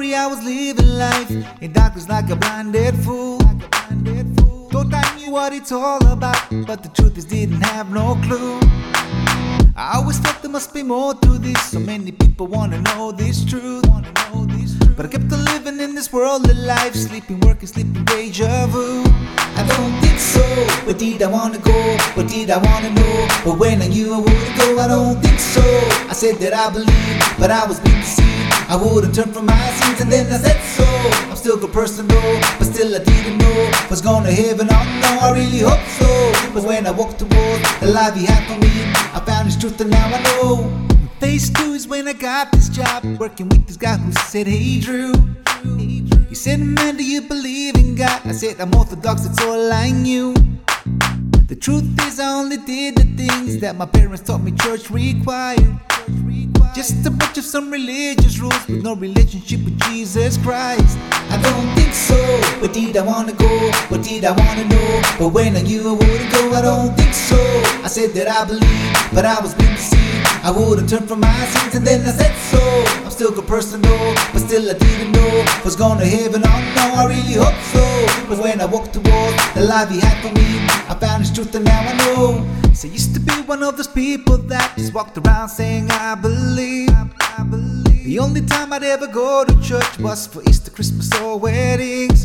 me I was living life in darkness like a blinded fool. Thought I knew what it's all about, but the truth is didn't have no clue. I always thought there must be more to this. So many people wanna know this truth, but I kept on living in this world of life, sleeping, working, sleeping, deja vu. I don't think so. Where did I wanna go? What did I wanna know? But when I knew I wouldn't go, I don't think so. I said that I believed, but I was being deceived. I wouldn't turn from my sins, and then I said so. I'm still a good person though, but still I didn't know was going to heaven. Oh no, I really hope so. But when I walked towards the life he had for me, I found his truth and now I know. Phase 2 is when I got this job, working with this guy who said, hey Drew. He said, man, do you believe in God? I said, I'm orthodox, that's all I knew. The truth is I only did the things that my parents taught me church required. Just a bunch of some religious rules with no relationship with Jesus Christ. I don't think so. Where did I wanna go? What did I wanna know? But when I knew I wouldn't go, I don't think so. I said that I believed, but I was being deceived. I wouldn't turn from my sins, and then I said so. I'm still a good person though, but still I didn't know was going to heaven. Oh no, I really hope so. But when I walked towards the life he had for me, I found his truth and now I know. So I used to be one of those people that just walked around saying I believe. The only time I'd ever go to church was for Easter, Christmas or weddings.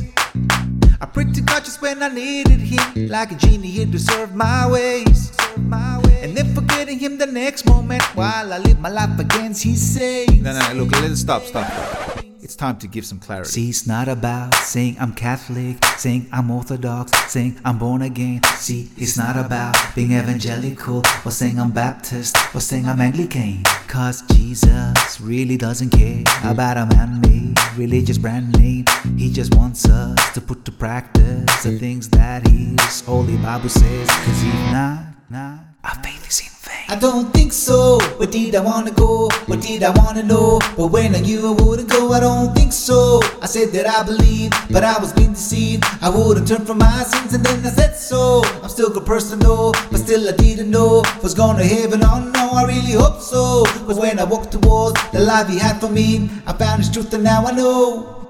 I prayed to God just when I needed him, like a genie here to serve my ways. And then forgetting him the next moment while I live my life against his sayings. No, look, let's stop. It's time to give some clarity. See, it's not about saying I'm Catholic, saying I'm Orthodox, saying I'm born again. See, it's not about being evangelical, or saying I'm Baptist, or saying I'm Anglican. Cause Jesus really doesn't care about a man-made religious brand name. He just wants us to put to practice the things that his Holy Bible says. Cause if not, our faith is in vain. I don't think so. Where did I wanna go? What did I wanna know? But when I knew I wouldn't go, I don't think so. I said that I believed, but I was being deceived. I wouldn't turn from my sins, and then I said so. I'm still a good person though, but still I didn't know was going to heaven. Oh no, I really hope so. But when I walked towards the life he had for me, I found his truth and now I know.